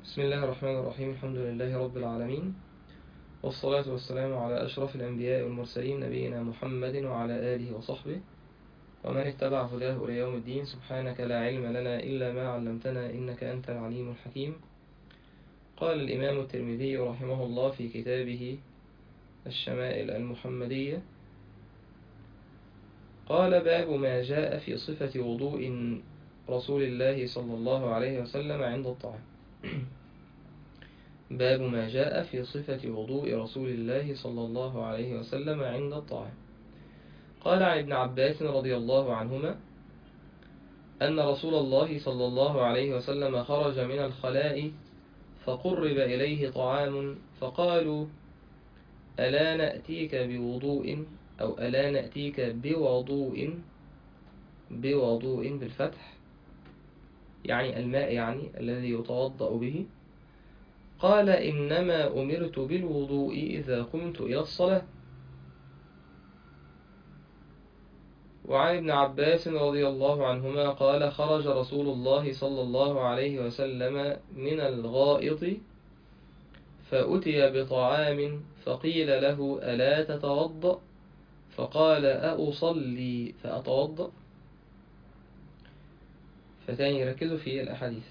بسم الله الرحمن الرحيم. الحمد لله رب العالمين، والصلاة والسلام على أشرف الأنبياء والمرسلين نبينا محمد وعلى آله وصحبه ومن اتبع هداه إلى يوم الدين. سبحانك لا علم لنا إلا ما علمتنا إنك أنت العليم الحكيم. قال الإمام الترمذي رحمه الله في كتابه الشمائل المحمدية، قال: باب ما جاء في صفة وضوء رسول الله صلى الله عليه وسلم عند الطعام. باب ما جاء في صفة وضوء رسول الله صلى الله عليه وسلم عند الطعام. قال عن ابن عباس رضي الله عنهما أن رسول الله صلى الله عليه وسلم خرج من الخلاء فقرب إليه طعام فقالوا: ألا نأتيك بوضوء، أو ألا نأتيك بوضوء بالفتح، يعني الماء، يعني الذي يتوضأ به. قال: إنما أمرت بالوضوء إذا قمت إلى الصلاة. وعن ابن عباس رضي الله عنهما قال: خرج رسول الله صلى الله عليه وسلم من الغائط فأتي بطعام فقيل له: ألا تتوضأ؟ فقال: أصلي فأتوضأ؟ فتاني ركزوا في الأحاديث.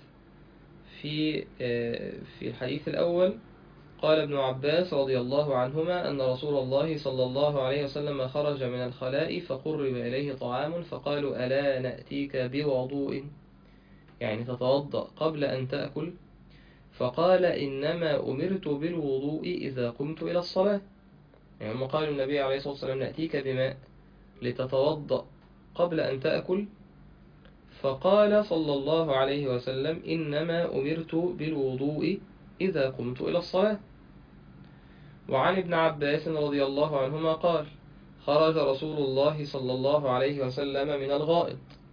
في الحديث الأول قال ابن عباس رضي الله عنهما أن رسول الله صلى الله عليه وسلم خرج من الخلاء فقرب إليه طعام فقالوا: ألا نأتيك بوضوء، يعني تتوضأ قبل أن تأكل. فقال: إنما أمرت بالوضوء إذا قمت إلى الصلاة. يعني هم قالوا النبي عليه الصلاة والسلام: نأتيك بماء لتتوضأ قبل أن تأكل. فقال صلى الله عليه وسلم: إنما أمرت بالوضوء إذا قمت إلى الصلاة. وعن ابن عباس رضي الله عنهما قال: خرج رسول الله صلى الله عليه وسلم من الغائط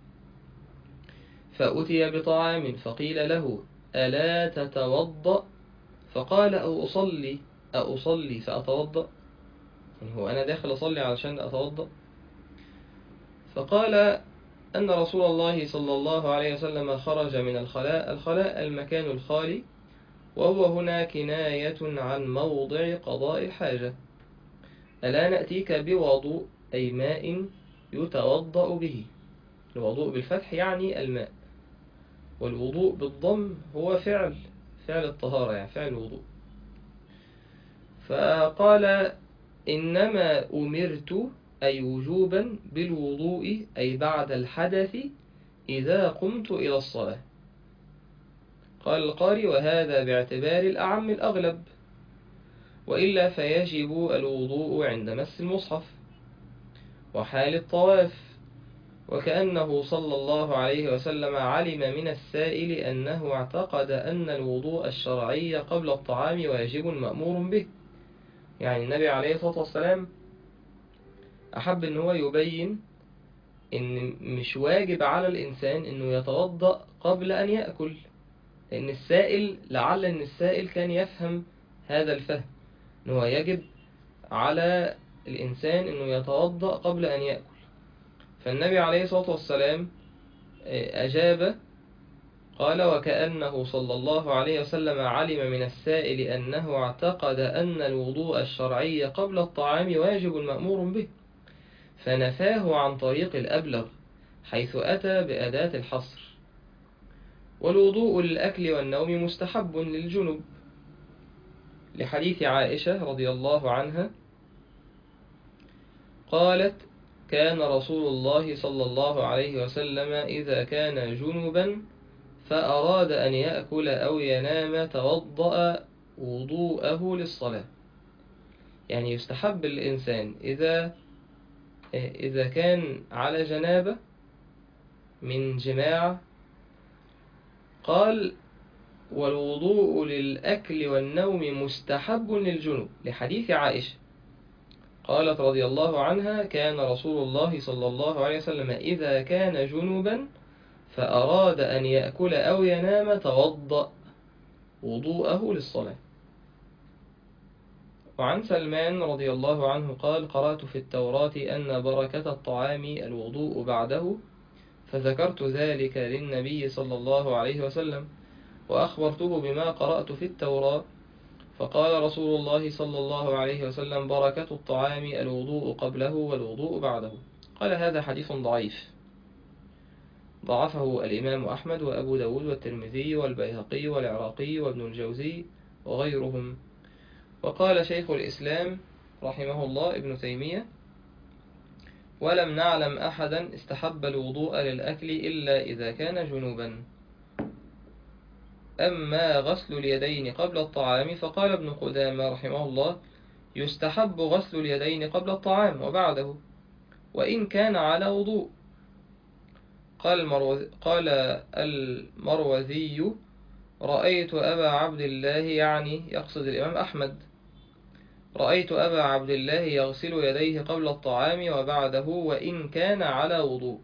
فأتي بطعام فقيل له: ألا تتوضأ؟ فقال: أصلي فأتوضأ؟ يعني هو أنا داخل أصلي علشان أتوضأ؟ فقال أن رسول الله صلى الله عليه وسلم خرج من الخلاء المكان الخالي، وهو هنا كناية عن موضع قضاء الحاجة. ألا نأتيك بوضوء، أي ماء يتوضأ به. الوضوء بالفتح يعني الماء، والوضوء بالضم هو فعل الطهارة، يعني فعل الوضوء. فقال: إنما أمرت، أي وجوبا، بالوضوء، أي بعد الحدث، إذا قمت إلى الصلاة. قال القاري: وهذا باعتبار الأعم الأغلب، وإلا فيجب الوضوء عند مس المصحف وحال الطواف. وكأنه صلى الله عليه وسلم علم من السائل أنه اعتقد أن الوضوء الشرعي قبل الطعام واجب مأمور به. يعني النبي عليه الصلاة والسلام أحب أن هو يبين إن مش واجب على الإنسان أنه يتوضأ قبل أن يأكل، لأن لعل أن السائل كان يفهم هذا الفهم، أنه يجب على الإنسان أنه يتوضأ قبل أن يأكل. فالنبي عليه الصلاة والسلام أجاب، قال: وكأنه صلى الله عليه وسلم علم من السائل أنه اعتقد أن الوضوء الشرعي قبل الطعام واجب مأمور به، فنفاه عن طريق الأبلغ حيث أتى بأداة الحصر. والوضوء للأكل والنوم مستحب للجنب، لحديث عائشة رضي الله عنها قالت: كان رسول الله صلى الله عليه وسلم إذا كان جنبا فأراد أن يأكل أو ينام توضأ وضوءه للصلاة. يعني يستحب الإنسان إذا كان على جنابة من جماع، قال: والوضوء للأكل والنوم مستحب للجنوب، لحديث عائشة قالت رضي الله عنها: كان رسول الله صلى الله عليه وسلم إذا كان جنوبا فأراد أن يأكل أو ينام توضأ وضوءه للصلاة. وعن سلمان رضي الله عنه قال: قرأت في التوراة أن بركة الطعام الوضوء بعده، فذكرت ذلك للنبي صلى الله عليه وسلم، وأخبرته بما قرأت في التوراة، فقال رسول الله صلى الله عليه وسلم: بركة الطعام الوضوء قبله والوضوء بعده. قال: هذا حديث ضعيف، ضعفه الإمام أحمد وأبو داود والترمذي والبيهقي والعراقي وابن الجوزي وغيرهم. وقال شيخ الإسلام رحمه الله ابن تيمية: ولم نعلم أحدا استحب الوضوء للأكل إلا إذا كان جنوبا. أما غسل اليدين قبل الطعام فقال ابن قدامة رحمه الله: يستحب غسل اليدين قبل الطعام وبعده وإن كان على وضوء. قال المروزي: رأيت أبا عبد الله، يعني يقصد الإمام أحمد، رأيت أبا عبد الله يغسل يديه قبل الطعام وبعده وإن كان على وضوء.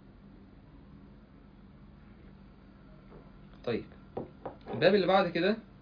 طيب، الباب اللي بعد كده